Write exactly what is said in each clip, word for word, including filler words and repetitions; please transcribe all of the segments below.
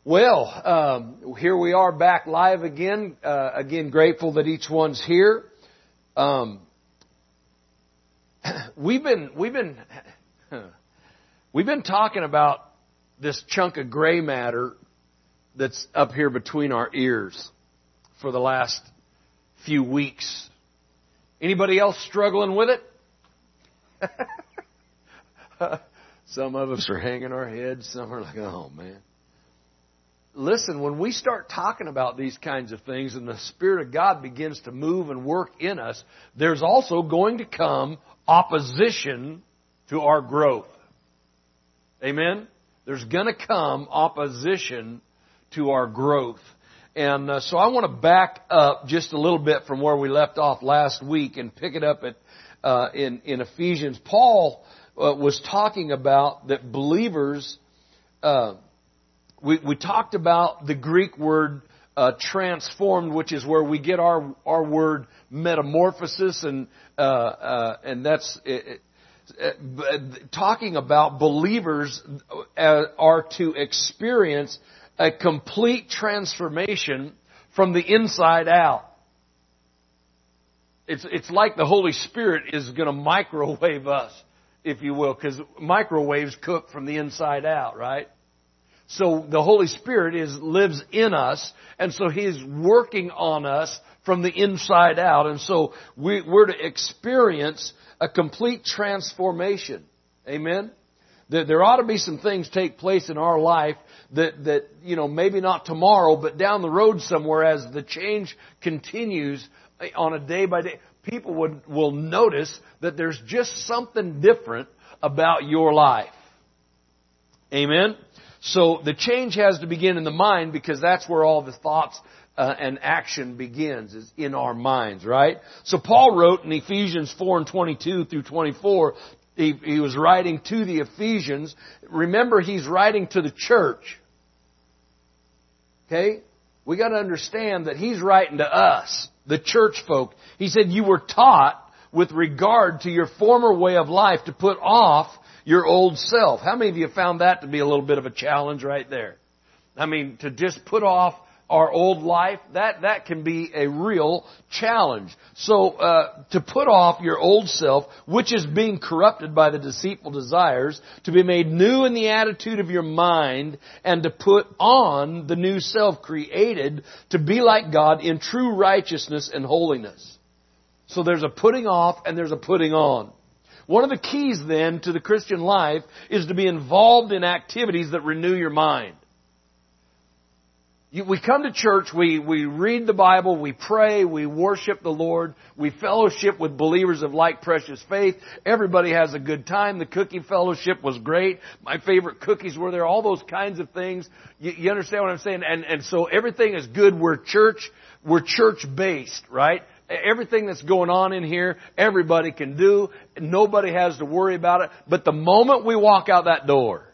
Well, um, here we are back live again. Uh, again, grateful that each one's here. Um, we've been we've been we've been talking about this chunk of gray matter that's up here between our ears for the last few weeks. Anybody else struggling with it? Some of us are hanging our heads. Some are like, "Oh man." Listen, when we start talking about these kinds of things and the Spirit of God begins to move and work in us, there's also going to come opposition to our growth. Amen? There's going to come opposition to our growth. And uh, so I want to back up just a little bit from where we left off last week and pick it up at uh, in, in Ephesians. Paul uh, was talking about that believers... Uh, We, we talked about the Greek word uh, transformed, which is where we get our our word metamorphosis, and uh, uh, and that's it, it, talking about believers uh, are to experience a complete transformation from the inside out. It's it's like the Holy Spirit is going to microwave us, if you will, because microwaves cook from the inside out, right? So the Holy Spirit is lives in us, and so He's working on us from the inside out. And so we, we're to experience a complete transformation. Amen? There, there ought to be some things take place in our life that, that, you know, maybe not tomorrow, but down the road somewhere as the change continues on a day by day. People would will notice that there's just something different about your life. Amen? So the change has to begin in the mind, because that's where all the thoughts uh, and action begins, is in our minds, right? So Paul wrote in Ephesians four and twenty-two through twenty-four, he, he was writing to the Ephesians. Remember, he's writing to the church. Okay? We got to understand that he's writing to us, the church folk. He said, you were taught with regard to your former way of life to put off your old self. How many of you found that to be a little bit of a challenge right there? I mean, to just put off our old life, that, that can be a real challenge. So, uh, to put off your old self, which is being corrupted by the deceitful desires, to be made new in the attitude of your mind, and to put on the new self created to be like God in true righteousness and holiness. So there's a putting off and there's a putting on. One of the keys then to the Christian life is to be involved in activities that renew your mind. You, we come to church, we, we read the Bible, we pray, we worship the Lord, we fellowship with believers of like precious faith. Everybody has a good time. The cookie fellowship was great. My favorite cookies were there. All those kinds of things. You, you understand what I'm saying? And, and so everything is good. We're church, we're church based, right? Everything that's going on in here, everybody can do. Nobody has to worry about it. But the moment we walk out that door,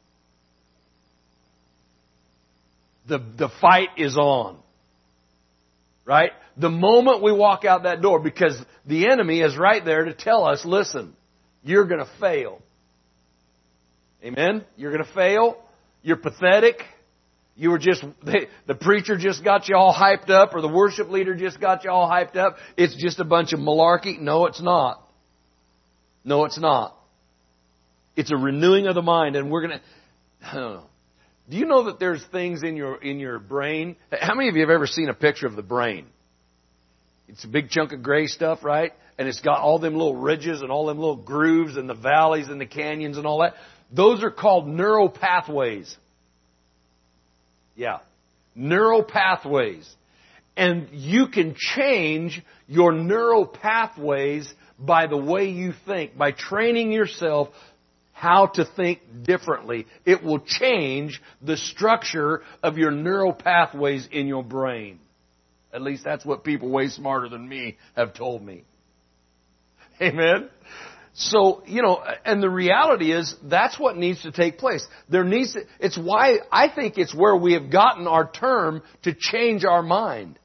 the, the fight is on. Right? The moment we walk out that door, because the enemy is right there to tell us, listen, you're going to fail. Amen? You're going to fail. You're pathetic. You were just, the preacher just got you all hyped up, or the worship leader just got you all hyped up. It's just a bunch of malarkey. No, it's not. No, it's not. It's a renewing of the mind, and we're going to, do you know that there's things in your, in your brain? How many of you have ever seen a picture of the brain? It's a big chunk of gray stuff, right? And it's got all them little ridges and all them little grooves and the valleys and the canyons and all that. Those are called neural pathways. Yeah. Neural pathways. And you can change your neural pathways by the way you think, by training yourself how to think differently. It will change the structure of your neural pathways in your brain. At least that's what people way smarter than me have told me. Amen? So, you know, and the reality is that's what needs to take place. There needs to, it's why I think it's where we have gotten our term to change our mind.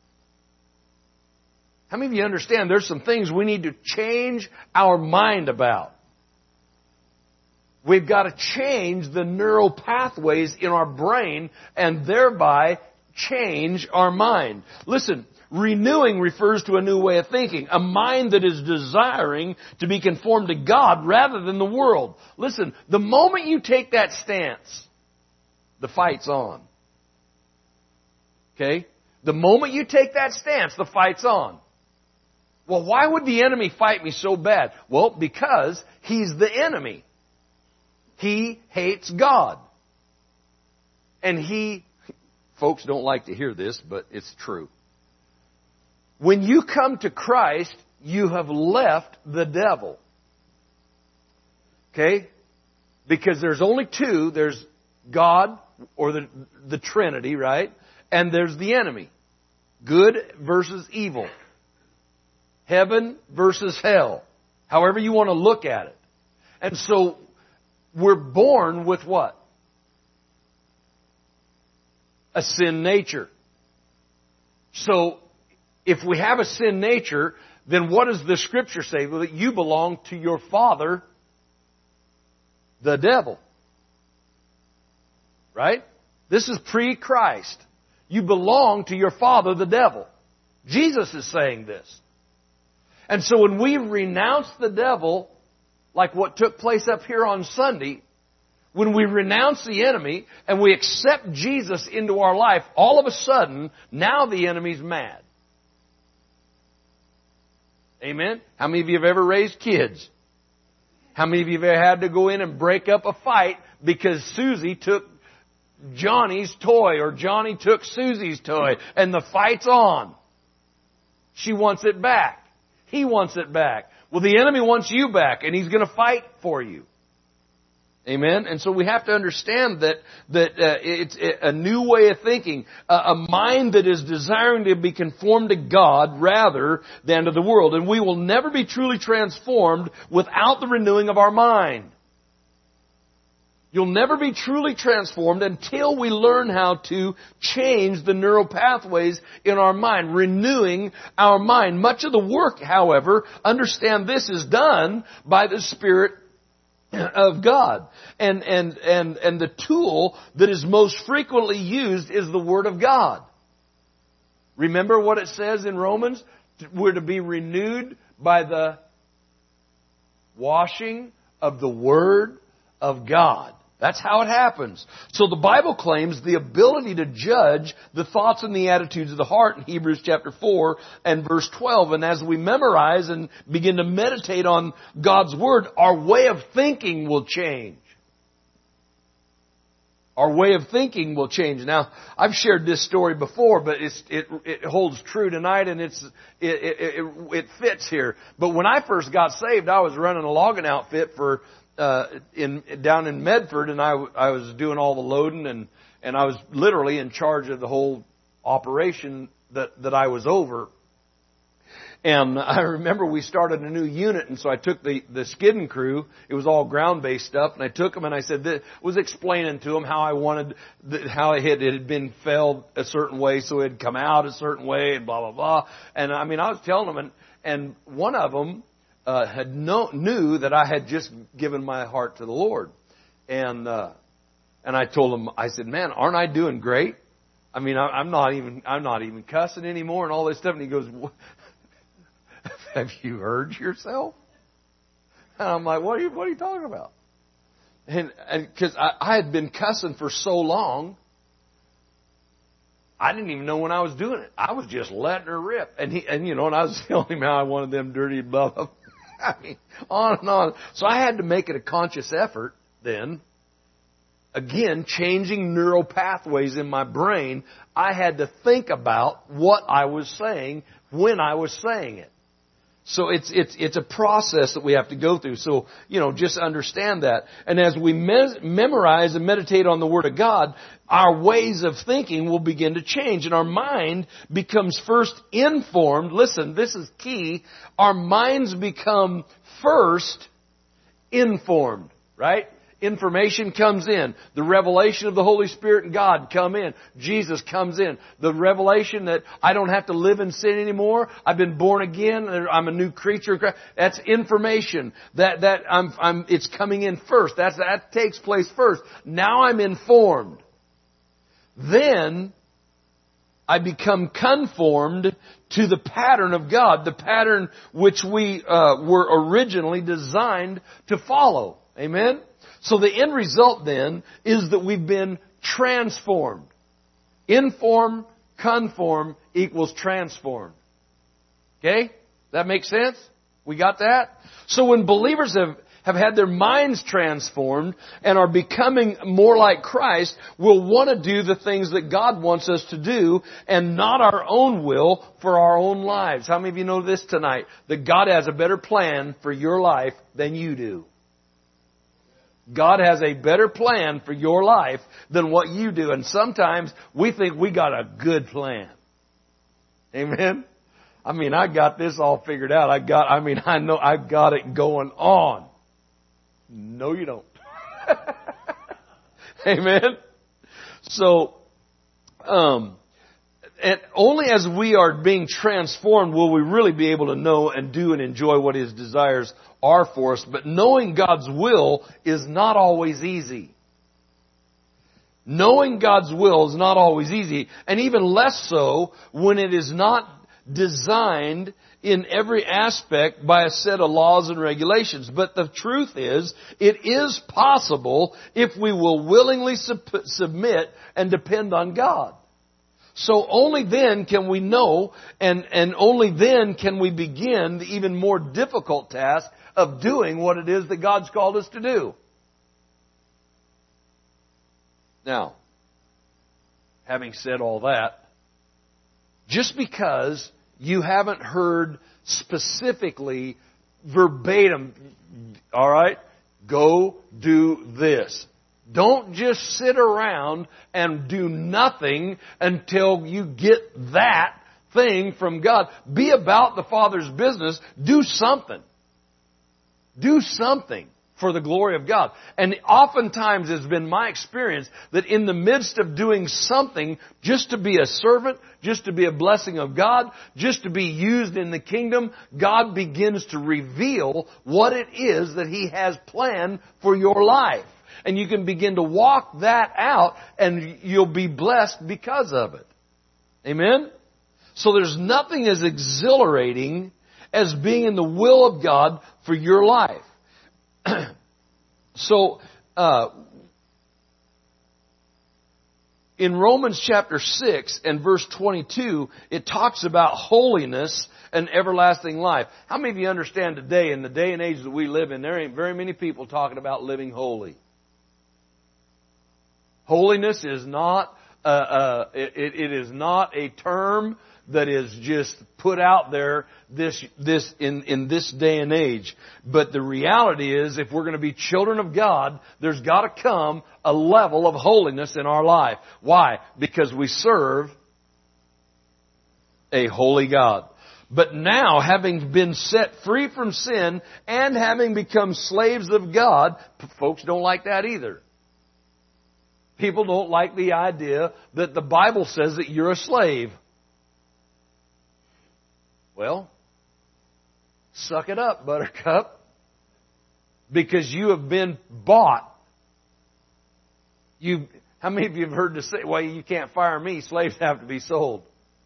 How many of you understand there's some things we need to change our mind about? We've got to change the neural pathways in our brain and thereby change our mind. Listen, renewing refers to a new way of thinking, a mind that is desiring to be conformed to God rather than the world. Listen, the moment you take that stance, the fight's on. Okay? The moment you take that stance, the fight's on. Well, why would the enemy fight me so bad? Well, because he's the enemy. He hates God. And he, folks don't like to hear this, but it's true. When you come to Christ, you have left the devil. Okay? Because there's only two. There's God, or the, the Trinity, right? And there's the enemy. Good versus evil. Heaven versus hell. However you want to look at it. And so, we're born with what? A sin nature. So, if we have a sin nature, then what does the Scripture say? Well, that you belong to your father, the devil. Right? This is pre-Christ. You belong to your father, the devil. Jesus is saying this. And so when we renounce the devil, like what took place up here on Sunday, when we renounce the enemy and we accept Jesus into our life, all of a sudden, now the enemy's mad. Amen? How many of you have ever raised kids? How many of you have ever had to go in and break up a fight because Susie took Johnny's toy or Johnny took Susie's toy and the fight's on? She wants it back. He wants it back. Well, the enemy wants you back, and he's going to fight for you. Amen? And so we have to understand that that uh, it's a new way of thinking, a, a mind that is desiring to be conformed to God rather than to the world. And we will never be truly transformed without the renewing of our mind. You'll never be truly transformed until we learn how to change the neural pathways in our mind, renewing our mind. Much of the work, however, understand this, is done by the Spirit of God. And, and, and, and the tool that is most frequently used is the Word of God. Remember what it says in Romans? We're to be renewed by the washing of the Word of God. That's how it happens. So the Bible claims the ability to judge the thoughts and the attitudes of the heart in Hebrews chapter four and verse twelve. And as we memorize and begin to meditate on God's Word, our way of thinking will change. Our way of thinking will change. Now, I've shared this story before, but it's, it, it holds true tonight, and it's, it, it, it, it fits here. But when I first got saved, I was running a logging outfit for Uh, in down in Medford, and I, I was doing all the loading, and, and I was literally in charge of the whole operation that, that I was over. And I remember we started a new unit, and so I took the, the skidding crew. It was all ground-based stuff, and I took them and I said, that, was explaining to them how I wanted, the, how it had, it had been felled a certain way, so it had come out a certain way, and blah blah blah. And I mean, I was telling them, and, and one of them Uh, had no, knew that I had just given my heart to the Lord. And, uh, and I told him, I said, man, aren't I doing great? I mean, I, I'm not even, I'm not even cussing anymore and all this stuff. And he goes, have you heard yourself? And I'm like, what are you, what are you talking about? And, and cause I, I had been cussing for so long, I didn't even know when I was doing it. I was just letting her rip. And he, and you know, and I was telling him how I wanted them dirty, blah, blah. I mean, on and on. So I had to make it a conscious effort then. Again, changing neural pathways in my brain. I had to think about what I was saying when I was saying it. So it's, it's, it's a process that we have to go through. So, you know, just understand that. And as we me- memorize and meditate on the Word of God, our ways of thinking will begin to change. And our mind becomes first informed. Listen, this is key. Our minds become first informed, right? Information comes in. The revelation of the Holy Spirit and God come in. Jesus comes in. The revelation that I don't have to live in sin anymore. I've been born again. I'm a new creature. That's information. That, that I'm, I'm, it's coming in first. That's, that takes place first. Now I'm informed. Then I become conformed to the pattern of God, the pattern which we uh, were originally designed to follow. Amen? So the end result then is that we've been transformed. Inform, conform equals transformed. Okay? That makes sense? We got that? So when believers have have had their minds transformed and are becoming more like Christ, we'll want to do the things that God wants us to do and not our own will for our own lives. How many of you know this tonight? That God has a better plan for your life than you do. God has a better plan for your life than what you do. And sometimes we think we got a good plan. Amen? I mean, I got this all figured out. I got, I mean, I know I've got it going on. No, you don't. Amen. So, um, and only as we are being transformed will we really be able to know and do and enjoy what His desires are for us. But knowing God's will is not always easy. Knowing God's will is not always easy, and even less so when it is not designed in every aspect by a set of laws and regulations. But the truth is, it is possible if we will willingly sub- submit and depend on God. So only then can we know, and, and only then can we begin the even more difficult task of doing what it is that God's called us to do. Now, having said all that, just because you haven't heard specifically, verbatim, all right, go do this. Don't just sit around and do nothing until you get that thing from God. Be about the Father's business. Do something. Do something for the glory of God. And oftentimes it's been my experience that in the midst of doing something, just to be a servant, just to be a blessing of God, just to be used in the kingdom, God begins to reveal what it is that He has planned for your life. And you can begin to walk that out and you'll be blessed because of it. Amen? So there's nothing as exhilarating as being in the will of God for your life. So, uh, in Romans chapter six and verse twenty-two, it talks about holiness and everlasting life. How many of you understand today, in the day and age that we live in, there ain't very many people talking about living holy? Holiness is not, uh, uh, it, it is not a term that is just put out there this this in, in this day and age. But the reality is, if we're going to be children of God, there's got to come a level of holiness in our life. Why? Because we serve a holy God. But now, having been set free from sin and having become slaves of God, folks don't like that either. People don't like the idea that the Bible says that you're a slave. Well, suck it up, buttercup, because you have been bought. You, how many of you have heard to say, well, you can't fire me, slaves have to be sold?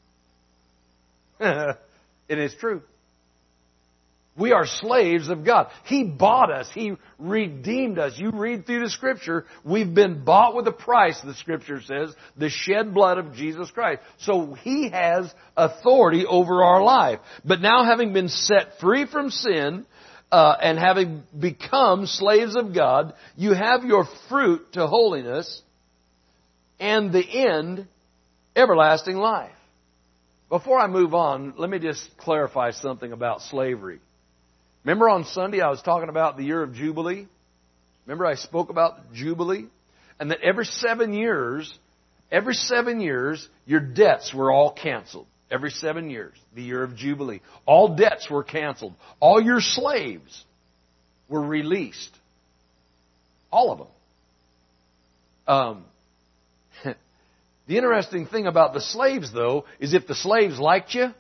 It is true. We are slaves of God. He bought us. He redeemed us. You read through the Scripture, we've been bought with a price, the Scripture says, the shed blood of Jesus Christ. So He has authority over our life. But now, having been set free from sin, uh, and having become slaves of God, you have your fruit to holiness and the end, everlasting life. Before I move on, let me just clarify something about slavery. Remember on Sunday I was talking about the year of Jubilee? Remember I spoke about Jubilee? And that every seven years, every seven years, your debts were all canceled. Every seven years, the year of Jubilee. All debts were canceled. All your slaves were released. All of them. Um, the interesting thing about the slaves, though, is if the slaves liked you,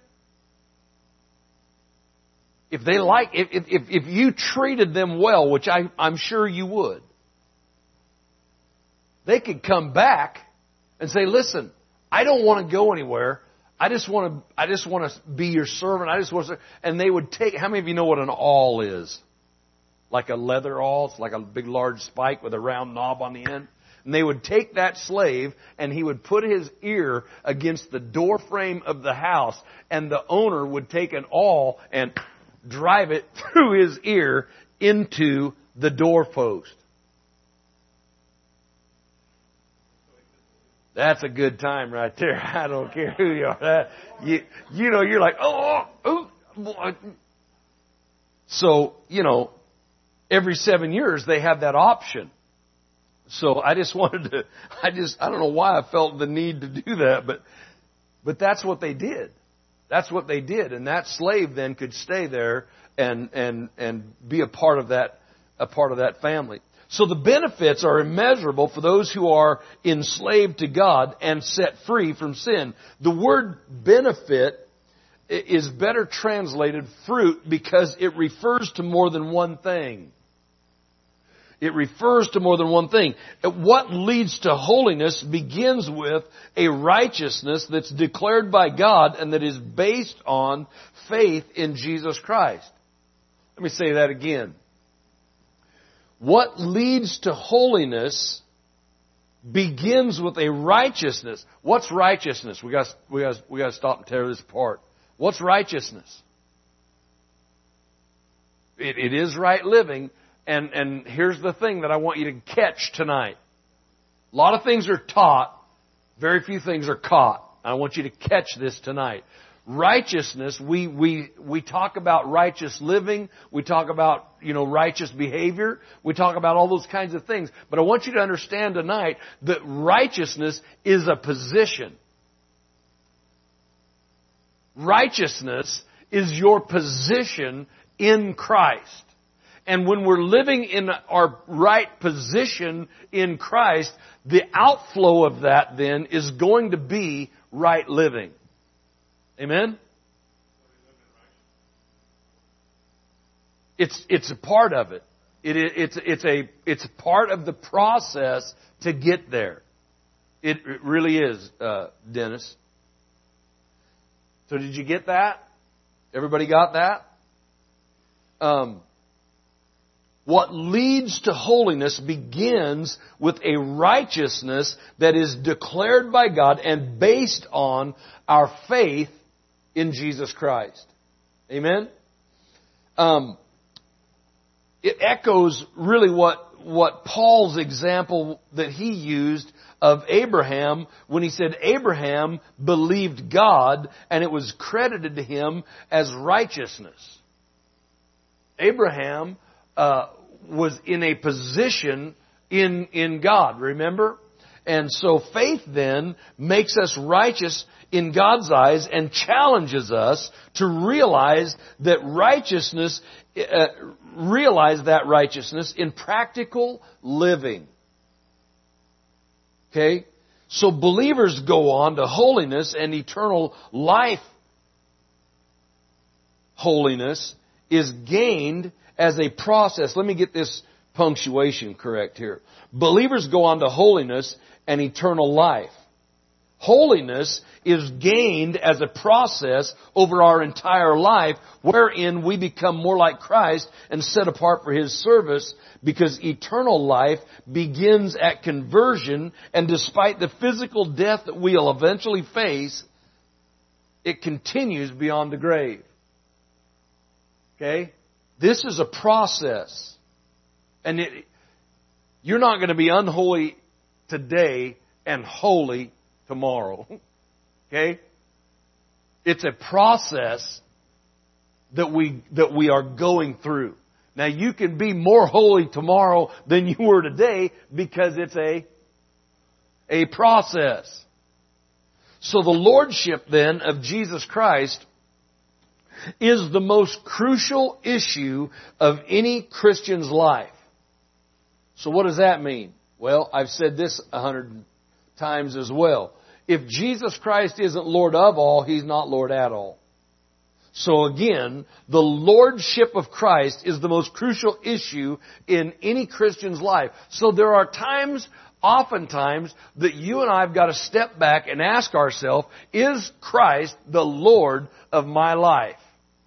if they like, if if if you treated them well, which I, I'm sure you would, they could come back and say, "Listen, I don't want to go anywhere. I just want to. I just want to be your servant. I just want to." And they would take. How many of you know what an awl is? Like a leather awl. It's like a big, large spike with a round knob on the end. And they would take that slave, and he would put his ear against the door frame of the house, and the owner would take an awl and drive it through his ear into the doorpost. That's a good time right there. I don't care who you are. You, you know, you're like, oh, oh, oh. So, you know, every seven years they have that option. So I just wanted to, I just, I don't know why I felt the need to do that, but, but that's what they did. That's what they did. And that slave then could stay there and, and, and be a part of that, a part of that family. So the benefits are immeasurable for those who are enslaved to God and set free from sin. The word benefit is better translated fruit because it refers to more than one thing. It refers to more than one thing. What leads to holiness begins with a righteousness that's declared by God and that is based on faith in Jesus Christ. Let me say that again. What leads to holiness begins with a righteousness. What's righteousness? We got we got we got to stop and tear this apart. What's righteousness? It, it is right living. And, and here's the thing that I want you to catch tonight. A lot of things are taught. Very few things are caught. I want you to catch this tonight. Righteousness, we, we, we talk about righteous living. We talk about, you know, righteous behavior. We talk about all those kinds of things. But I want you to understand tonight that righteousness is a position. Righteousness is your position in Christ. And when we're living in our right position in Christ, the outflow of that then is going to be right living. Amen? It's it's a part of it. It it's it's a it's a part of the process to get there. It, it really is, uh, Dennis. So did you get that? Everybody got that? Um. What leads to holiness begins with a righteousness that is declared by God and based on our faith in Jesus Christ. Amen? Um, it echoes really what, what Paul's example that he used of Abraham when he said Abraham believed God and it was credited to him as righteousness. Abraham Uh, was in a position in, in God, remember? And so faith then makes us righteous in God's eyes and challenges us to realize that righteousness, uh, realize that righteousness in practical living. Okay? So believers go on to holiness and eternal life. Holiness is gained as a process. Let me get this punctuation correct here. Believers go on to holiness and eternal life. Holiness is gained as a process over our entire life, wherein we become more like Christ and set apart for His service, because eternal life begins at conversion, and despite the physical death that we'll eventually face, it continues beyond the grave. Okay? This is a process. And it, you're not going to be unholy today and holy tomorrow. Okay? It's a process that we that we are going through. Now you can be more holy tomorrow than you were today because it's a a process. So the lordship then of Jesus Christ is the most crucial issue of any Christian's life. So what does that mean? Well, I've said this a hundred times as well. If Jesus Christ isn't Lord of all, He's not Lord at all. So again, the Lordship of Christ is the most crucial issue in any Christian's life. So there are times, oftentimes, that you and I have got to step back and ask ourselves, is Christ the Lord of my life?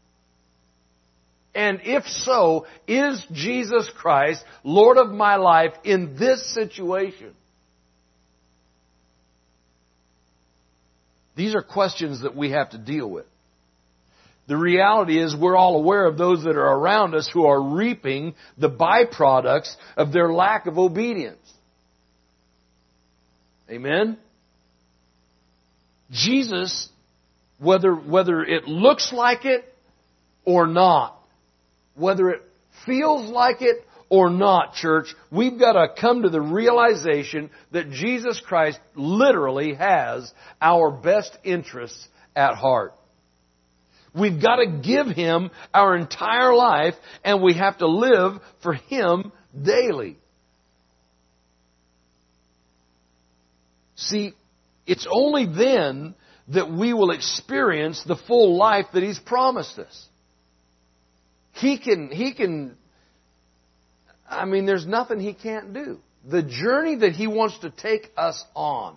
And if so, is Jesus Christ Lord of my life in this situation? These are questions that we have to deal with. The reality is we're all aware of those that are around us who are reaping the byproducts of their lack of obedience. Amen? Jesus, whether, whether it looks like it or not, whether it feels like it or not, church, we've got to come to the realization that Jesus Christ literally has our best interests at heart. We've got to give Him our entire life, and we have to live for Him daily. See, it's only then that we will experience the full life that He's promised us. He can, He can, I mean, there's nothing He can't do. The journey that He wants to take us on,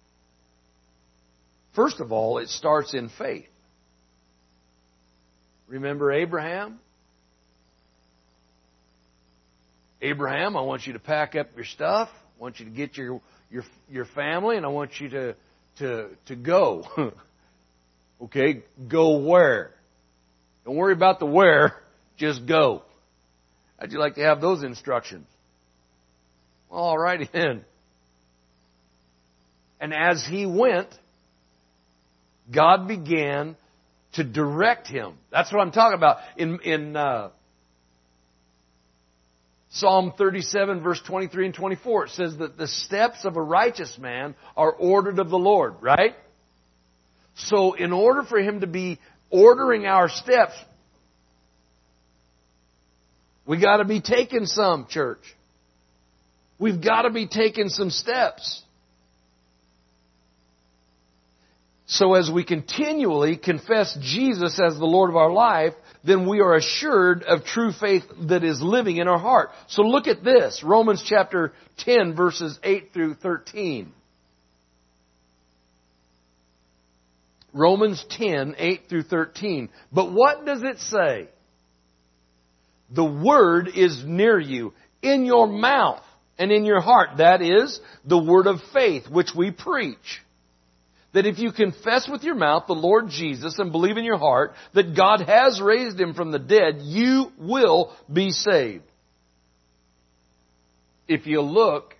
first of all, it starts in faith. Remember Abraham? Abraham, I want you to pack up your stuff. I want you to get your your your family, and I want you to to to go. Okay, go where? Don't worry about the where. Just go. How'd you like to have those instructions? All righty then. And as he went, God began to direct him. That's what I'm talking about. In in uh, Psalm thirty-seven, verse twenty-three and twenty-four, it says that the steps of a righteous man are ordered of the Lord, right? So in order for Him to be ordering our steps, we got to be taking some, church. We've got to be taking some steps. So as we continually confess Jesus as the Lord of our life, then we are assured of true faith that is living in our heart. So look at this, Romans chapter ten, verses eight through thirteen. Romans ten, eight through thirteen. But what does it say? The word is near you, in your mouth and in your heart. That is the word of faith which we preach. That if you confess with your mouth the Lord Jesus and believe in your heart that God has raised Him from the dead, you will be saved. If you look,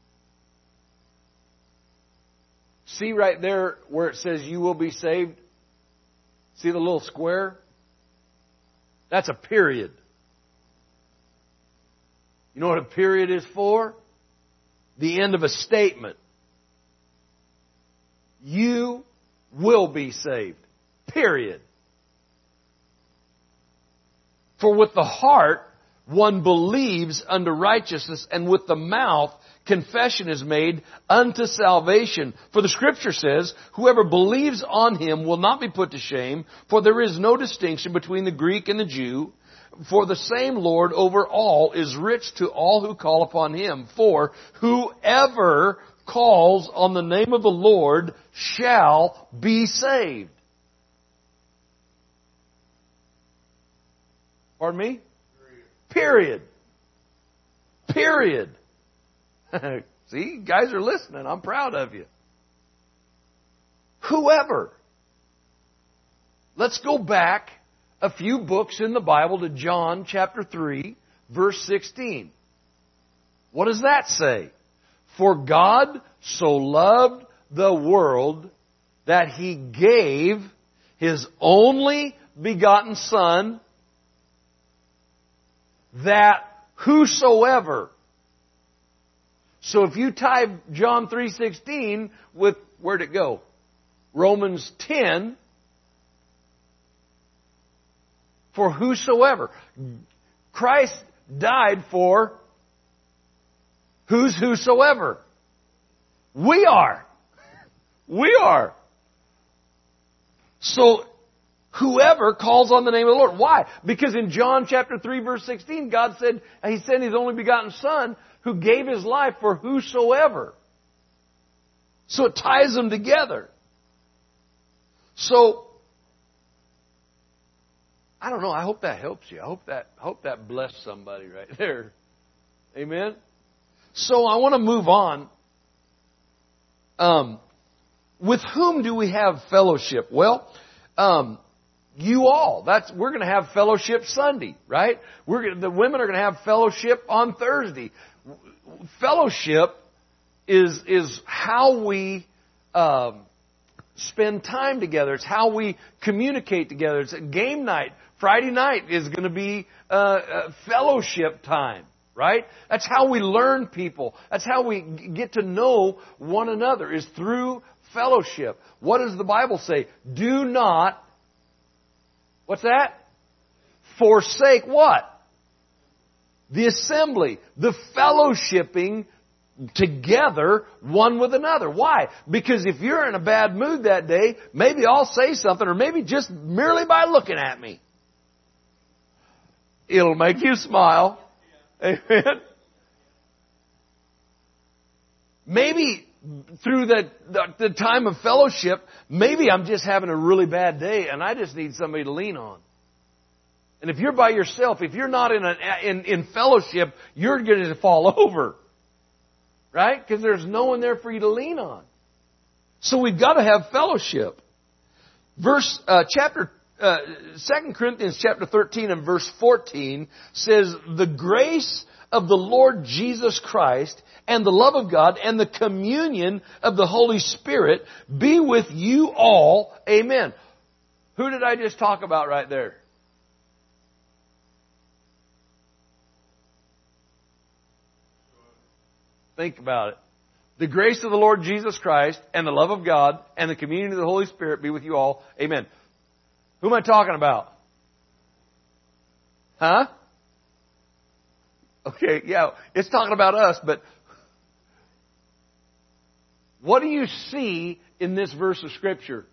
see right there where it says you will be saved? See the little square? That's a period. You know what a period is for? The end of a statement. You will be saved. Period. For with the heart one believes unto righteousness, and with the mouth confession is made unto salvation. For the Scripture says, whoever believes on Him will not be put to shame, for there is no distinction between the Greek and the Jew. For the same Lord over all is rich to all who call upon Him. For whoever calls on the name of the Lord shall be saved. Pardon me? Period. Period. Period. See, you guys are listening. I'm proud of you. Whoever. Let's go back a few books in the Bible to John chapter three, verse sixteen. What does that say? For God so loved the world that He gave His only begotten Son, that whosoever. So if you tie John three sixteen with, where'd it go? Romans ten. For whosoever. Christ died for Who's whosoever? We are. We are. So, whoever calls on the name of the Lord. Why? Because in John chapter three verse sixteen, God said, He sent His only begotten Son who gave His life for whosoever. So it ties them together. So, I don't know, I hope that helps you. I hope that, I hope that blessed somebody right there. Amen? So I want to move on. Um, with whom do we have fellowship? Well, um, you all. That's we're going to have fellowship Sunday, right? We're gonna, the women are going to have fellowship on Thursday. Fellowship is is how we um, spend time together. It's how we communicate together. It's a game night. Friday night is going to be uh, uh, fellowship time. Right? That's how we learn people. That's how we get to know one another, is through fellowship. What does the Bible say? Do not, what's that? Forsake what? The assembly, the fellowshipping together one with another. Why? Because if you're in a bad mood that day, maybe I'll say something, or maybe just merely by looking at me, it'll make you smile. Amen. Maybe through the, the, the time of fellowship, maybe I'm just having a really bad day and I just need somebody to lean on. And if you're by yourself, if you're not in, a, in, in fellowship, you're going to fall over. Right? Because there's no one there for you to lean on. So we've got to have fellowship. Verse, uh, chapter Uh, Second Corinthians chapter thirteen and verse fourteen says, the grace of the Lord Jesus Christ and the love of God and the communion of the Holy Spirit be with you all. Amen. Who did I just talk about right there? Think about it. The grace of the Lord Jesus Christ and the love of God and the communion of the Holy Spirit be with you all. Amen. Who am I talking about? Huh? Okay, yeah, it's talking about us, but what do you see in this verse of Scripture?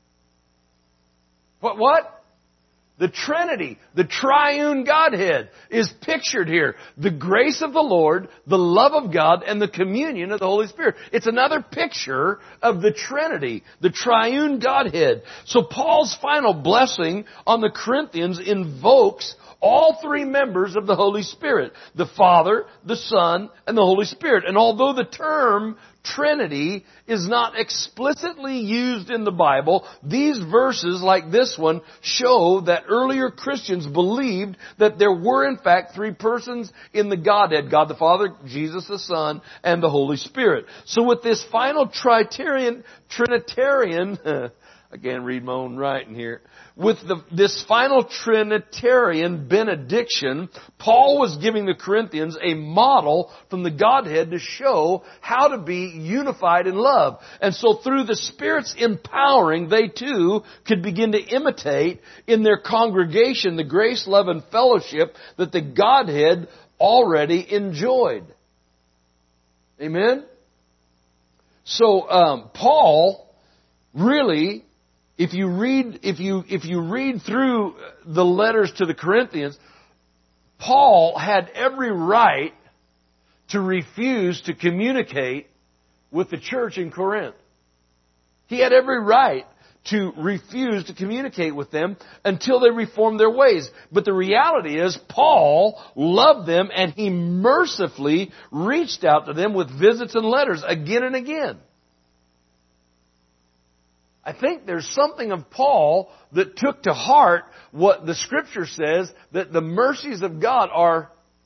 What, what? The Trinity, the triune Godhead is pictured here. The grace of the Lord, the love of God, and the communion of the Holy Spirit. It's another picture of the Trinity, the triune Godhead. So Paul's final blessing on the Corinthians invokes all three members of the Holy Spirit. The Father, the Son, and the Holy Spirit. And although the term Trinity is not explicitly used in the Bible, these verses, like this one, show that earlier Christians believed that there were in fact three persons in the Godhead: God the Father, Jesus the Son, and the Holy Spirit. So with this final Trinitarian, Trinitarian, I can't read my own writing here. With the, this final Trinitarian benediction, Paul was giving the Corinthians a model from the Godhead to show how to be unified in love. And so through the Spirit's empowering, they too could begin to imitate in their congregation the grace, love, and fellowship that the Godhead already enjoyed. Amen? So, um, Paul really... If you read, if you, if you read through the letters to the Corinthians, Paul had every right to refuse to communicate with the church in Corinth. He had every right to refuse to communicate with them until they reformed their ways. But the reality is, Paul loved them and he mercifully reached out to them with visits and letters again and again. I think there's something of Paul that took to heart what the Scripture says, that the mercies of God are,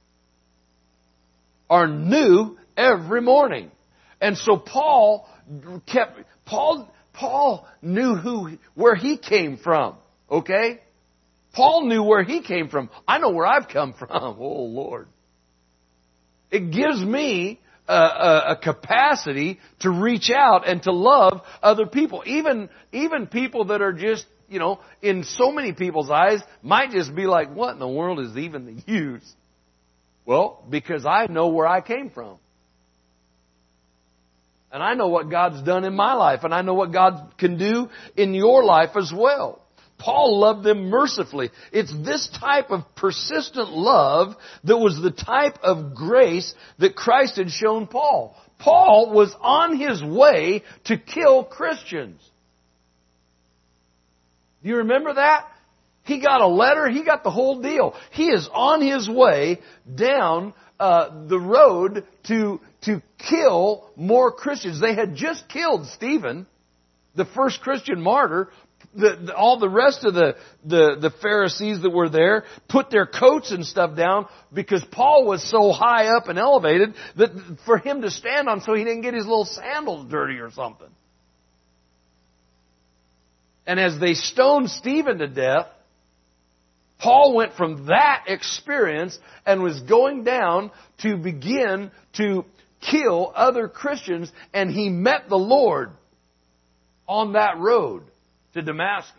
are new every morning. And so Paul kept, Paul, Paul knew who, where he came from. Okay? Paul knew where he came from. I know where I've come from. Oh, Lord. It gives me A, a, a capacity to reach out and to love other people. Even, even people that are just, you know, in so many people's eyes might just be like, what in the world is even the use? Well, because I know where I came from. And I know what God's done in my life, and I know what God can do in your life as well. Paul loved them mercifully. It's this type of persistent love that was the type of grace that Christ had shown Paul. Paul was on his way to kill Christians. Do you remember that? He got a letter. He got the whole deal. He is on his way down uh, the road to to kill more Christians. They had just killed Stephen, the first Christian martyr. The, the, all the rest of the, the, the Pharisees that were there put their coats and stuff down because Paul was so high up and elevated that for him to stand on so he didn't get his little sandals dirty or something. And as they stoned Stephen to death, Paul went from that experience and was going down to begin to kill other Christians, and he met the Lord on that road to Damascus.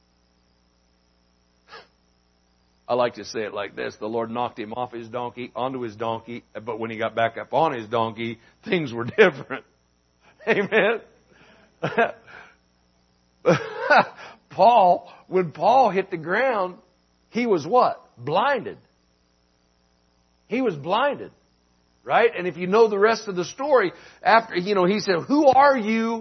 I like to say it like this. The Lord knocked him off his donkey, onto his donkey, but when he got back up on his donkey, things were different. Amen? Paul, when Paul hit the ground, he was what? Blinded. He was blinded. Right? And if you know the rest of the story, after, you know, he said, "Who are you,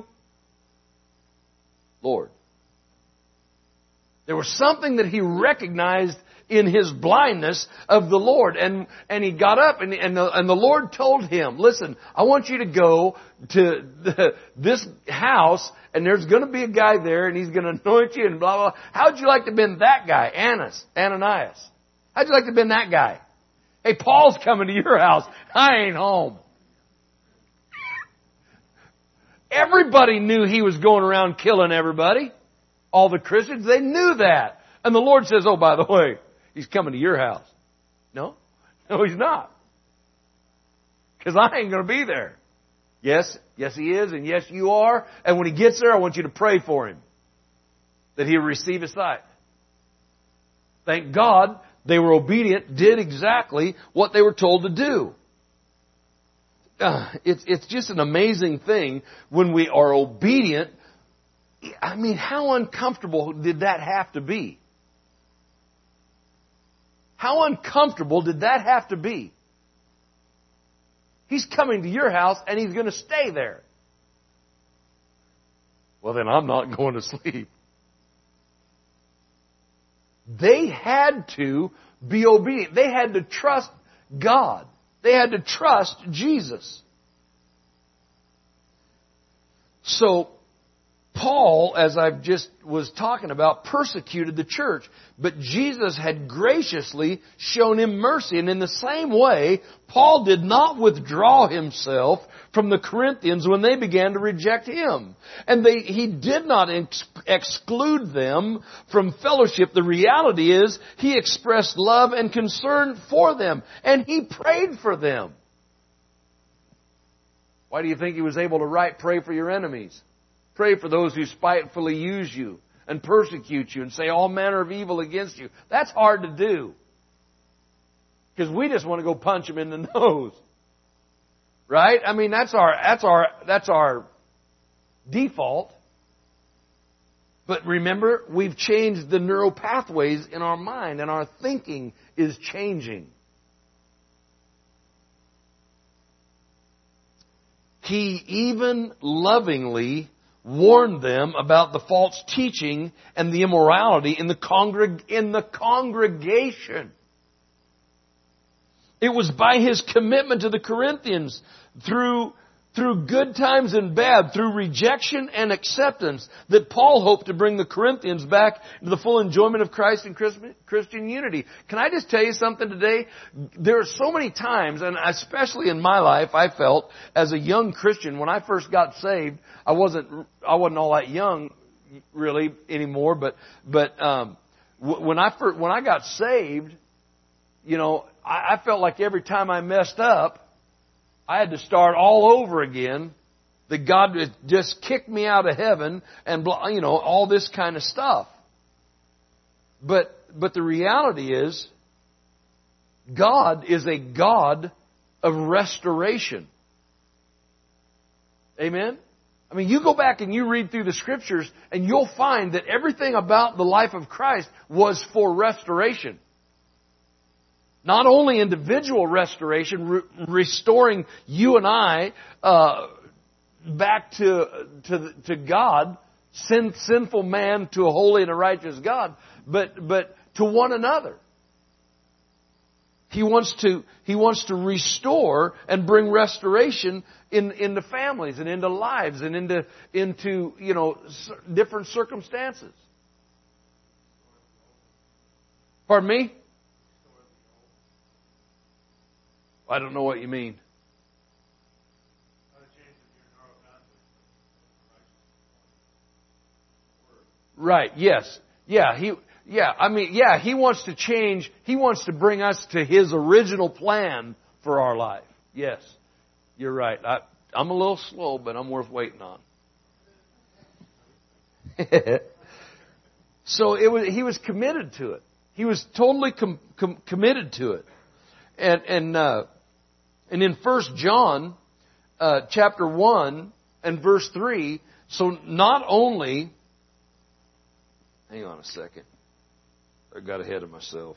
Lord?" There was something that he recognized in his blindness of the Lord. And, and he got up and, and, the, and the Lord told him, "Listen, I want you to go to the, this house and there's going to be a guy there and he's going to anoint you and blah, blah, blah." How'd you like to have been that guy? Annas, Ananias. How'd you like to have been that guy? "Hey, Paul's coming to your house. I ain't home." Everybody knew he was going around killing everybody. All the Christians, they knew that. And the Lord says, "Oh, by the way, he's coming to your house." No, no, he's not. Because I ain't going to be there. Yes, yes he is, and yes you are. And when he gets there, I want you to pray for him, that he'll receive his sight. Thank God they were obedient, did exactly what they were told to do. Uh, it's, it's just an amazing thing when we are obedient. I mean, how uncomfortable did that have to be? How uncomfortable did that have to be? He's coming to your house and he's going to stay there. Well, then I'm not going to sleep. They had to be obedient. They had to trust God. They had to trust Jesus. So, Paul, as I just was talking about, persecuted the church. But Jesus had graciously shown him mercy. And in the same way, Paul did not withdraw himself from the Corinthians when they began to reject him. And they, he did not ex- exclude them from fellowship. The reality is, he expressed love and concern for them. And he prayed for them. Why do you think he was able to write, "Pray for your enemies"? Pray for those who spitefully use you and persecute you and say all manner of evil against you. That's hard to do. Because we just want to go punch them in the nose. Right? I mean, that's our, that's our, that's our default. But remember, we've changed the neural pathways in our mind and our thinking is changing. He even lovingly warned them about the false teaching and the immorality in the, congreg- in the congregation. It was by his commitment to the Corinthians through, through good times and bad, through rejection and acceptance, that Paul hoped to bring the Corinthians back into the full enjoyment of Christ and Christian unity. Can I just tell you something today? There are so many times, and especially in my life, I felt as a young Christian, when I first got saved, I wasn't, I wasn't all that young really anymore, but, but, um, when I first, when I got saved, you know, I, I felt like every time I messed up, I had to start all over again. That God would just kick me out of heaven and, you know, all this kind of stuff. But, but the reality is, God is a God of restoration. Amen? I mean, you go back and you read through the Scriptures and you'll find that everything about the life of Christ was for restoration. Not only individual restoration, re- restoring you and I uh, back to to to God, sin, sinful man to a holy and a righteous God, but but to one another. He wants to He wants to restore and bring restoration in into families and into lives and into into you know different circumstances. Pardon me? I don't know what you mean. Right, yes. Yeah, he yeah, I mean, yeah, he wants to change, he wants to bring us to his original plan for our life. Yes. You're right. I I'm a little slow, but I'm worth waiting on. So it was he was committed to it. He was totally com, com, committed to it. And and uh And in First John, uh, chapter one and verse three, so not only, hang on a second, I got ahead of myself.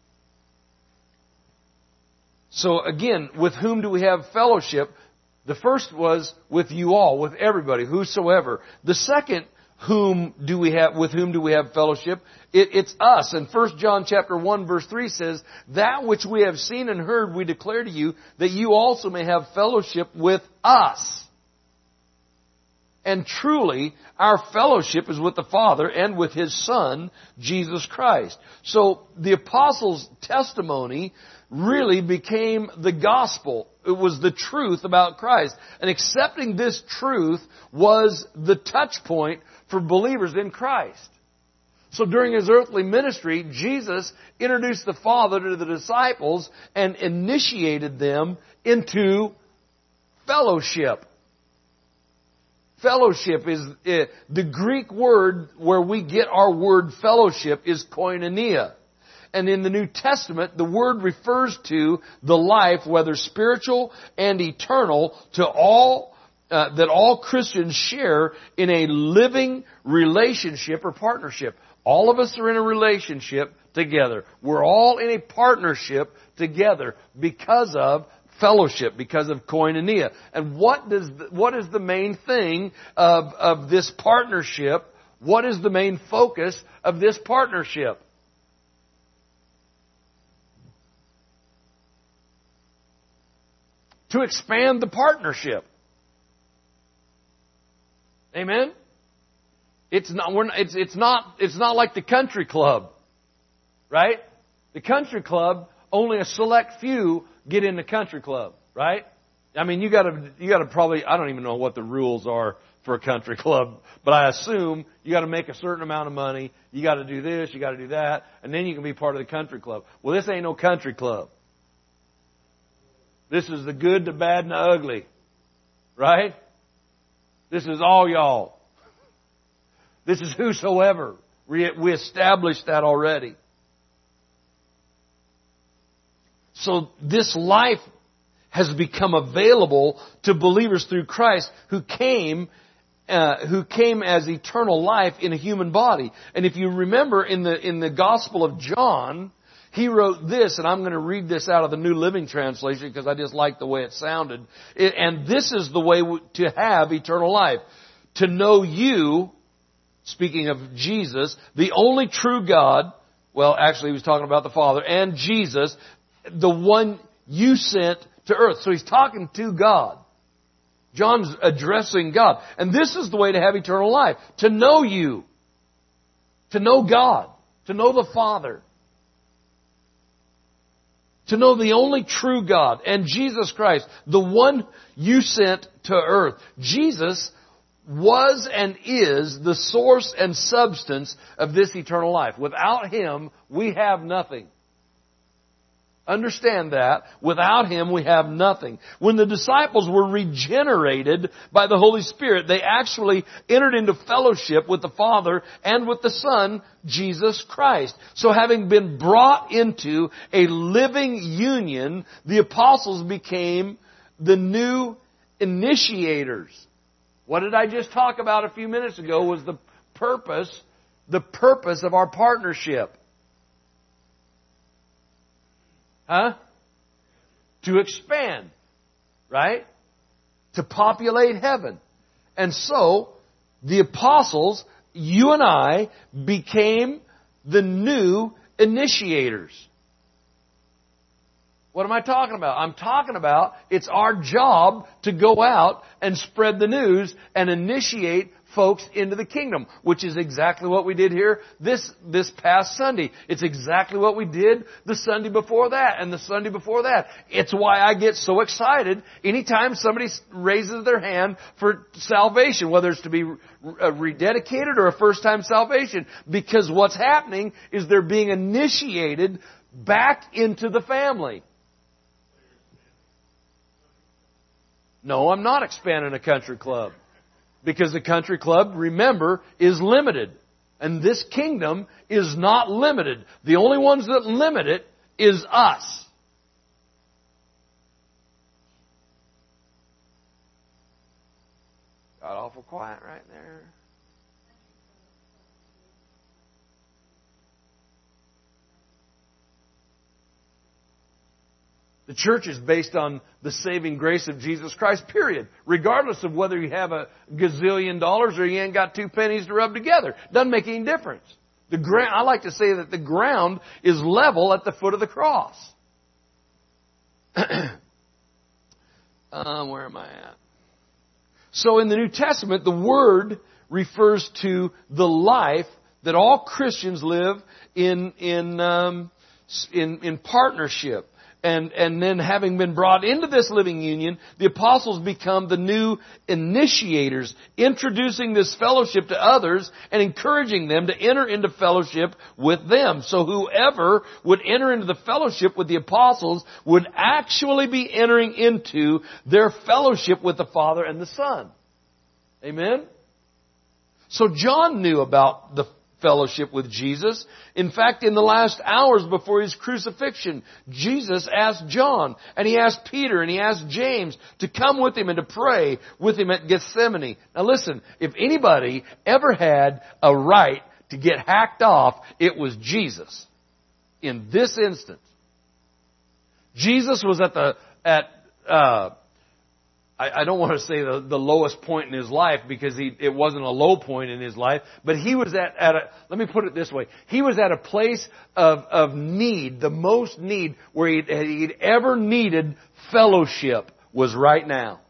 So again, with whom do we have fellowship? The first was with you all, with everybody, whosoever. The second, whom do we have, with whom do we have fellowship? It, it's us. And First John chapter one verse three says, that which we have seen and heard we declare to you, that you also may have fellowship with us. And truly, our fellowship is with the Father and with His Son, Jesus Christ. So the apostles' testimony really became the gospel. It was the truth about Christ. And accepting this truth was the touch point for believers in Christ. So during His earthly ministry, Jesus introduced the Father to the disciples and initiated them into fellowship. Fellowship is, uh, the Greek word where we get our word fellowship is koinonia. And in the New Testament, the word refers to the life, whether spiritual and eternal, to all uh, that all Christians share in a living relationship or partnership. All of us are in a relationship together. We're all in a partnership together because of fellowship, because of koinonia. And what does the, what is the main thing of of this partnership? What is the main focus of this partnership? To expand the partnership. Amen? It's not, we're, it's, it's not, it's not like the country club. Right? The country club, only a select few get in the country club. Right? I mean, you gotta, you gotta probably, I don't even know what the rules are for a country club, but I assume you gotta make a certain amount of money, you gotta do this, you gotta do that, and then you can be part of the country club. Well, this ain't no country club. This is the good, the bad, and the ugly. Right? This is all y'all. This is whosoever. We established that already. So this life has become available to believers through Christ who came uh, who came as eternal life in a human body. And if you remember in the in the Gospel of John, he wrote this, and I'm going to read this out of the New Living Translation because I just like the way it sounded. It, and this is the way to have eternal life. To know you, speaking of Jesus, the only true God, well, actually he was talking about the Father, and Jesus, the one you sent to earth. So he's talking to God. John's addressing God. And this is the way to have eternal life. To know you. To know God. To know the Father. To know the only true God and Jesus Christ, the one you sent to earth. Jesus was and is the source and substance of this eternal life. Without Him, we have nothing. Understand that. Without Him, we have nothing. When the disciples were regenerated by the Holy Spirit, they actually entered into fellowship with the Father and with the Son, Jesus Christ. So having been brought into a living union, the apostles became the new initiators What did I just talk about a few minutes ago was the purpose, the purpose of our partnership. Huh? To expand, right? To populate heaven. And so, the apostles, you and I, became the new initiators. What am I talking about? I'm talking about it's our job to go out and spread the news and initiate folks into the kingdom, which is exactly what we did here this this past Sunday. It's exactly what we did the Sunday before that and the Sunday before that. It's why I get so excited anytime somebody raises their hand for salvation, whether it's to be rededicated or a first-time salvation, because what's happening is they're being initiated back into the family. No, I'm not expanding a country club. Because the country club, remember, is limited. And this kingdom is not limited. The only ones that limit it is us. Got awful quiet right there. The church is based on the saving grace of Jesus Christ, period. Regardless of whether you have a gazillion dollars or you ain't got two pennies to rub together. Doesn't make any difference. The ground, I like to say that the ground is level at the foot of the cross. uh, where am I at? So in the New Testament, the Word refers to the life that all Christians live in, in, um, in, in partnership. And, and then having been brought into this living union, the apostles become the new initiators, introducing this fellowship to others and encouraging them to enter into fellowship with them. So whoever would enter into the fellowship with the apostles would actually be entering into their fellowship with the Father and the Son. Amen? So John knew about the fellowship with Jesus. In fact, in the last hours before His crucifixion, Jesus asked John, and He asked Peter, and He asked James to come with Him and to pray with Him at Gethsemane. Now listen, if anybody ever had a right to get hacked off, it was Jesus. In this instance. Jesus was at the, at, uh, I don't want to say the, the lowest point in his life because he, it wasn't a low point in his life, but he was at, at a, let me put it this way, he was at a place of, of need, the most need where he'd, he'd ever needed fellowship was right now.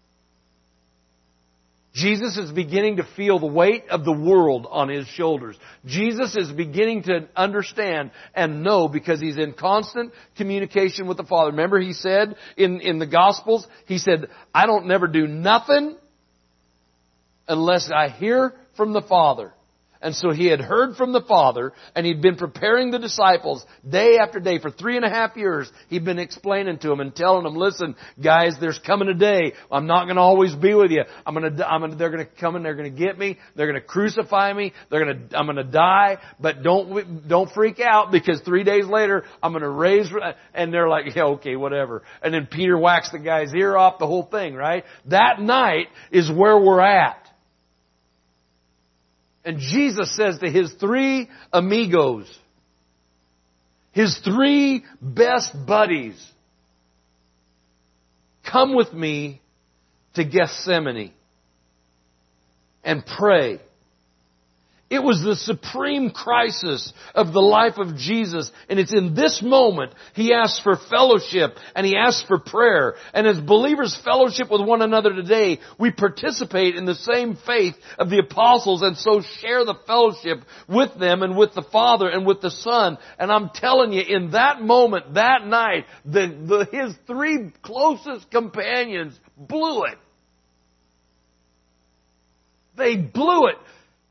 Jesus is beginning to feel the weight of the world on His shoulders. Jesus is beginning to understand and know because He's in constant communication with the Father. Remember He said in, in the Gospels, He said, I don't never do nothing unless I hear from the Father. And so He had heard from the Father, and He'd been preparing the disciples day after day for three and a half years. He'd been explaining to them and telling them, listen, guys, there's coming a day. I'm not going to always be with you. I'm going to, I'm going to, they're going to come and they're going to get me. They're going to crucify me. They're going to, I'm going to die. But don't, don't freak out because three days later, I'm going to raise, and they're like, yeah, okay, whatever. And then Peter whacks the guy's ear off, the whole thing, right? That night is where we're at. And Jesus says to His three amigos, His three best buddies, come with me to Gethsemane and pray. It was the supreme crisis of the life of Jesus. And it's in this moment He asks for fellowship and He asks for prayer. And as believers fellowship with one another today, we participate in the same faith of the apostles and so share the fellowship with them and with the Father and with the Son. And I'm telling you, in that moment, that night, the, the, His three closest companions blew it. They blew it.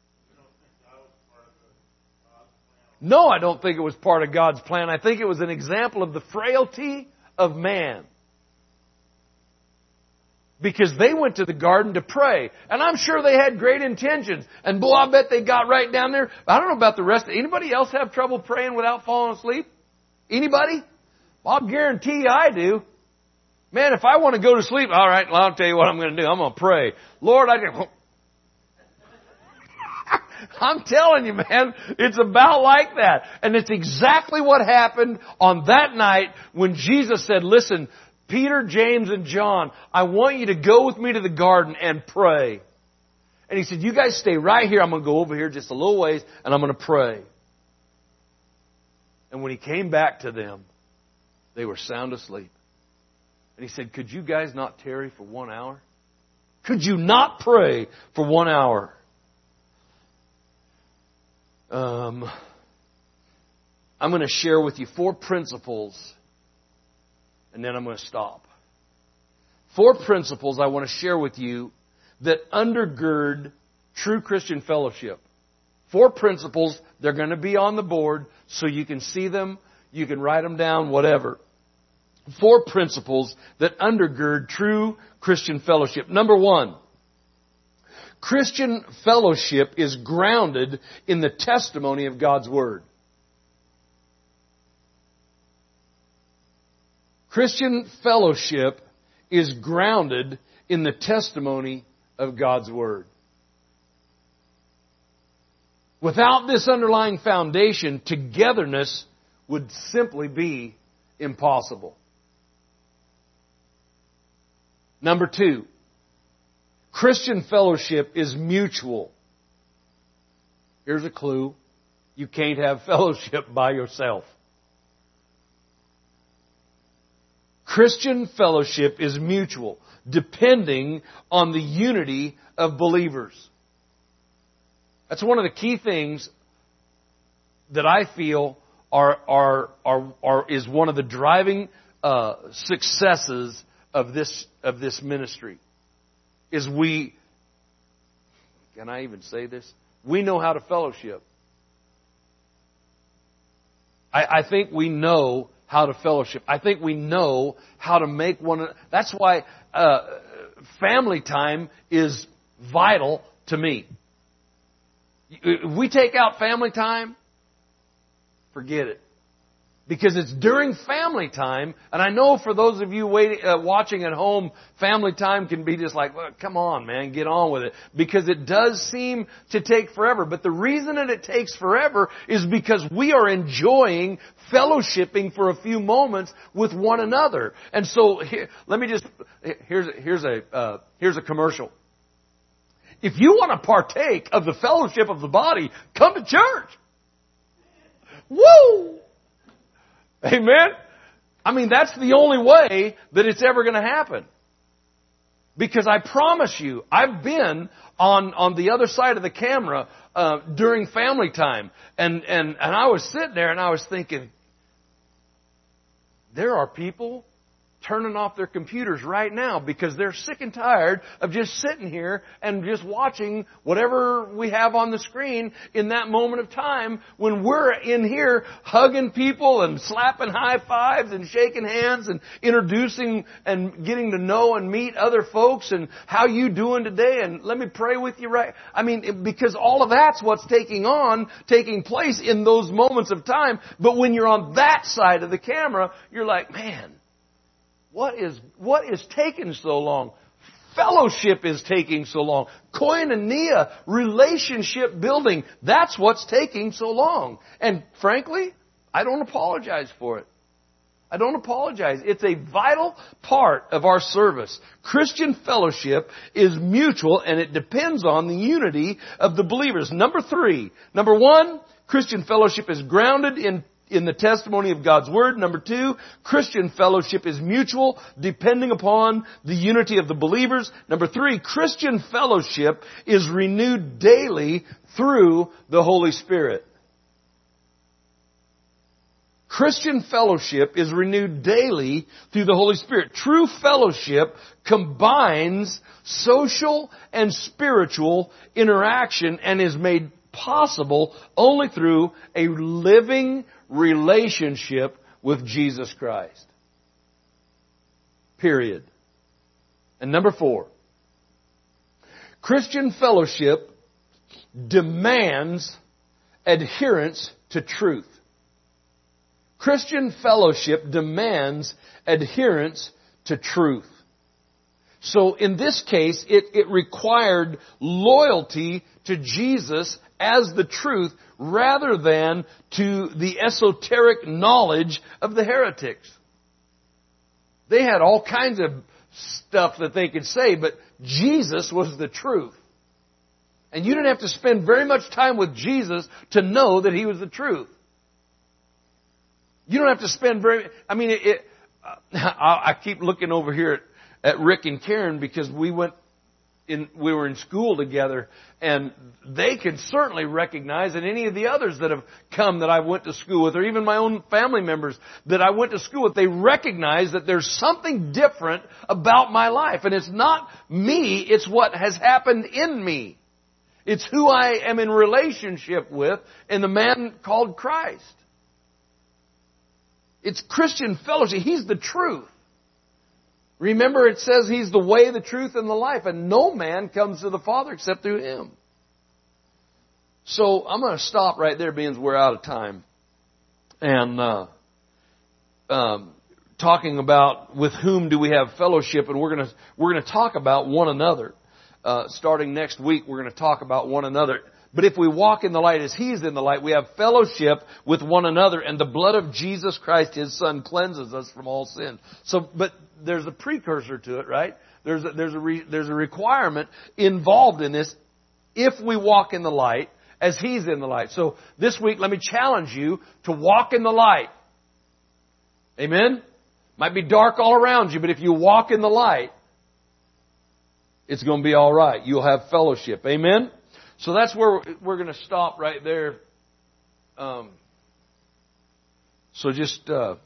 No, I don't think it was part of God's plan. I think it was an example of the frailty of man. Because they went to the garden to pray. And I'm sure they had great intentions. And boy, I bet they got right down there. I don't know about the rest. Anybody else have trouble praying without falling asleep? Anybody? Well, I'll guarantee you I do. Man, if I want to go to sleep, all right, well, I'll tell you what I'm going to do. I'm going to pray. Lord, I can... I'm telling you, man, it's about like that. And it's exactly what happened on that night when Jesus said, listen, Peter, James, and John, I want you to go with me to the garden and pray. And he said, you guys stay right here. I'm going to go over here just a little ways and I'm going to pray. And when he came back to them, they were sound asleep. And he said, could you guys not tarry for one hour? Could you not pray for one hour? Um, I'm going to share with you four principles, and then I'm going to stop. Four principles I want to share with you that undergird true Christian fellowship. Four principles. They're going to be on the board so you can see them, you can write them down, whatever. Four principles that undergird true Christian fellowship. Number one, Christian fellowship is grounded in the testimony of God's Word. Christian fellowship is grounded in the testimony of God's Word. Without this underlying foundation, togetherness would simply be impossible. Number two, Christian fellowship is mutual. Here's a clue. You can't have fellowship by yourself. Christian fellowship is mutual, depending on the unity of believers. That's one of the key things that I feel are, are, are, are is one of the driving uh, successes of this of this ministry. Is we, can I even say this? We know how to fellowship. I, I think we know how to fellowship. I think we know how to make one. That's why uh, family time is vital to me. If we take out family time, forget it. Because it's during family time, and I know for those of you waiting, uh, watching at home, family time can be just like, well, come on, man, get on with it. Because it does seem to take forever. But the reason that it takes forever is because we are enjoying fellowshipping for a few moments with one another. And so, here, let me just, here's, here's a, uh, here's a commercial. If you want to partake of the fellowship of the body, come to church. Woo! Amen? I mean, that's the only way that it's ever going to happen. Because I promise you, I've been on, on the other side of the camera uh, during family time. And, and, and I was sitting there and I was thinking, there are people turning off their computers right now because they're sick and tired of just sitting here and just watching whatever we have on the screen in that moment of time when we're in here hugging people and slapping high fives and shaking hands and introducing and getting to know and meet other folks and how you doing today and let me pray with you, right? I mean, because all of that's what's taking on, taking place in those moments of time. But when you're on that side of the camera, you're like, man, What is, what is taking so long? Fellowship is taking so long. Koinonia, relationship building, that's what's taking so long. And frankly, I don't apologize for it. I don't apologize. It's a vital part of our service. Christian fellowship is mutual and it depends on the unity of the believers. Number three. Number one, Christian fellowship is grounded in in the testimony of God's Word. Number two, Christian fellowship is mutual, depending upon the unity of the believers. Number three, Christian fellowship is renewed daily through the Holy Spirit. Christian fellowship is renewed daily through the Holy Spirit. True fellowship combines social and spiritual interaction and is made possible only through a living relationship with Jesus Christ. Period. And number four, Christian fellowship demands adherence to truth. Christian fellowship demands adherence to truth. So in this case, it, it required loyalty to Jesus as the truth rather than to the esoteric knowledge of the heretics. They had all kinds of stuff that they could say, but Jesus was the truth. And you didn't have to spend very much time with Jesus to know that He was the truth. You don't have to spend very, I mean, it, it, I, I keep looking over here at at Rick and Karen because we went in, we were in school together, and they can certainly recognize, and any of the others that have come that I went to school with, or even my own family members that I went to school with, they recognize that there's something different about my life. And it's not me, it's what has happened in me. It's who I am in relationship with and the man called Christ. It's Christian fellowship. He's the truth. Remember, it says He's the way, the truth, and the life, and no man comes to the Father except through Him. So I'm going to stop right there, being we're out of time, and uh, um, talking about with whom do we have fellowship, and we're going to we're going to talk about one another. Uh, starting next week, we're going to talk about one another. But if we walk in the light as He's in the light, we have fellowship with one another, and the blood of Jesus Christ, His Son, cleanses us from all sin. So, but there's a precursor to it, right? There's a, there's a re, there's a requirement involved in this if we walk in the light as He's in the light. So this week, let me challenge you to walk in the light. Amen? Might be dark all around you, but if you walk in the light, it's going to be all right. You'll have fellowship. Amen? So that's where we're going to stop right there. Um, so just... Uh,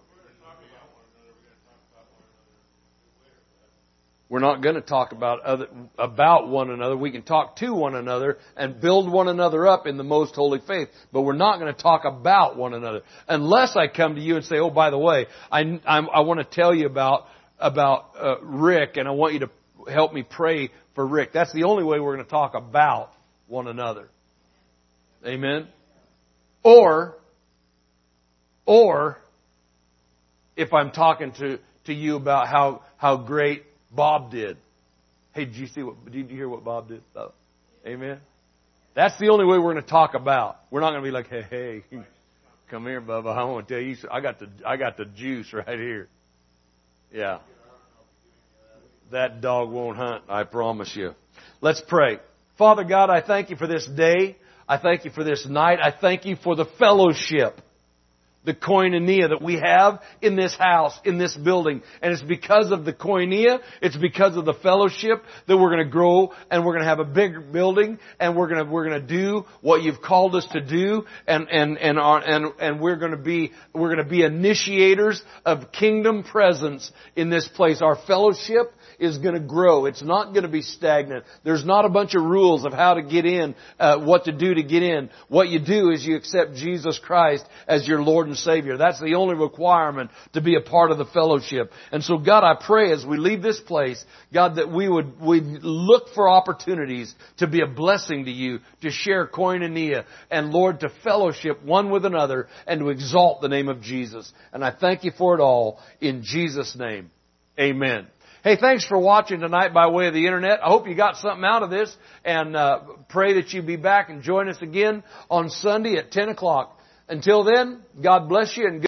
We're not going to talk about other, about one another. We can talk to one another and build one another up in the most holy faith. But we're not going to talk about one another. Unless I come to you and say, oh, by the way, I, I'm, I want to tell you about, about uh, Rick, and I want you to help me pray for Rick. That's the only way we're going to talk about one another. Amen? Or, or, if I'm talking to, to you about how, how great Bob did. Hey, did you see what, did you hear what Bob did? Oh, amen. That's the only way we're going to talk about. We're not going to be like, hey, hey, come here, Bubba. I want to tell you, I got the, I got the juice right here. Yeah. That dog won't hunt, I promise you. Let's pray. Father God, I thank You for this day. I thank You for this night. I thank You for the fellowship, the koinonia that we have in this house, in this building. And it's because of the koinonia, it's because of the fellowship that we're going to grow, and we're going to have a bigger building, and we're going to, we're going to do what You've called us to do, and, and, and, our, and, and we're going to be, we're going to be initiators of kingdom presence in this place. Our fellowship is going to grow. It's not going to be stagnant. There's not a bunch of rules of how to get in, uh, what to do to get in. What you do is you accept Jesus Christ as your Lord and Savior. That's the only requirement to be a part of the fellowship. And so, God, I pray as we leave this place, God, that we would we look for opportunities to be a blessing to You, to share koinonia, and, Lord, to fellowship one with another and to exalt the name of Jesus. And I thank You for it all in Jesus' name. Amen. Hey, thanks for watching tonight by way of the internet. I hope you got something out of this, and uh, pray that you be back and join us again on Sunday at ten o'clock. Until then, God bless you and